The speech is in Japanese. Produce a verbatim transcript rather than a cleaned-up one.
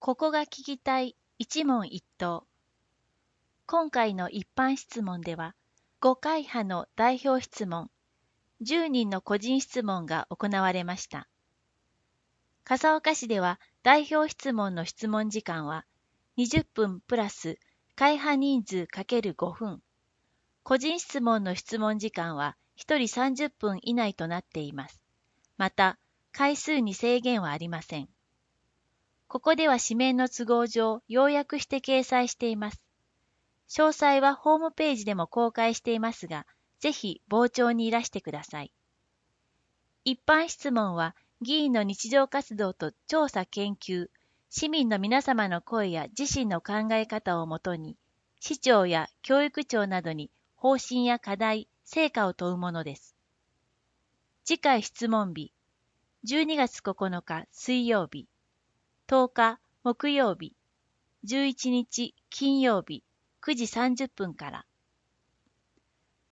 ここが聞きたい一問一答。今回の一般質問では、ごかい派の代表質問、じゅうにんの個人質問が行われました。笠岡市では代表質問の質問時間はにじゅっぷんプラス会派人数 ×ご 分。個人質問の質問時間はひとりさんじゅっぷん以内となっています。また、回数に制限はありません。ここでは紙面の都合上、要約して掲載しています。詳細はホームページでも公開していますが、ぜひ傍聴にいらしてください。一般質問は、議員の日常活動と調査研究、市民の皆様の声や自身の考え方をもとに、市長や教育長などに方針や課題、成果を問うものです。次回質問日、じゅうにがつここのか水曜日、とおか木曜日、じゅういちにち金曜日、くじさんじゅっぷんから。